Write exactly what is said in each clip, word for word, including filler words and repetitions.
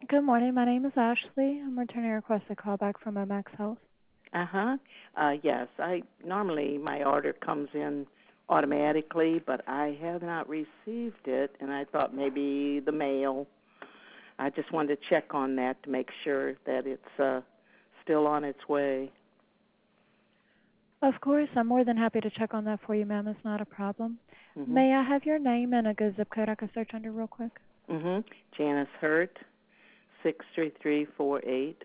Good morning. My name is Ashley. I'm returning a request to call back from Max Health. Uh-huh. Uh, yes, I normally my order comes in automatically, but I have not received it, and I thought maybe the mail. I just wanted to check on that to make sure that it's uh, still on its way. Of course, I'm more than happy to check on that for you, ma'am. It's not a problem. Mhm. May I have your name and a good zip code I can search under real quick? Mhm. Janice Hurt, six three three four eight.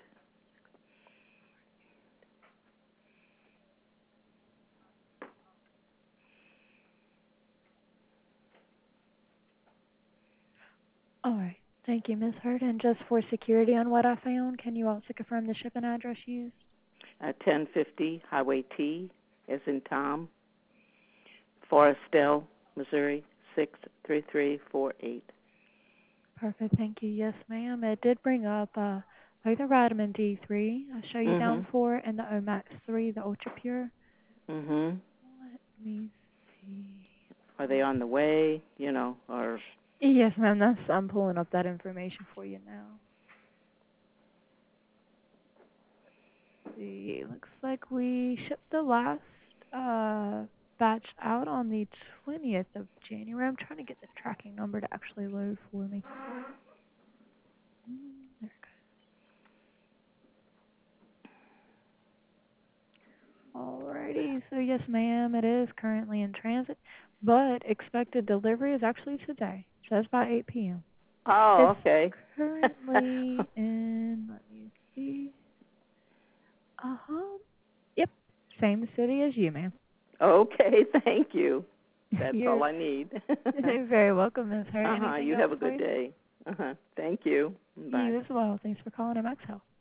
All right. Thank you, Miz Hurd. And just for security on what I found, can you also confirm the shipping address used? Uh, ten fifty Highway T, as in Tom, Forestville, Missouri, six three three four eight. Perfect. Thank you. Yes, ma'am. It did bring up uh, both the vitamin D three I show you down Mhm. for and the Omax three, the Ultra Pure. Mhm. Let me see. Are they on the way? You know, or Yes, ma'am. That's I'm pulling up that information for you now. Let's see, looks like we shipped the last uh, batch out on the twentieth of January. I'm trying to get the tracking number to actually load for me. Mm, There it goes. Alrighty, so yes, ma'am, it is currently in transit, but expected delivery is actually today. Says by eight p.m. It's oh, okay. currently in. Let me see. Uh huh. Yep, same city as you, ma'am. Okay, thank you. That's You're all I need. very welcome, Miss Hurt. Uh-huh. Anything You else have a for good you? day. Uh-huh. Thank you. Bye. You as well. Thanks for calling M X Health.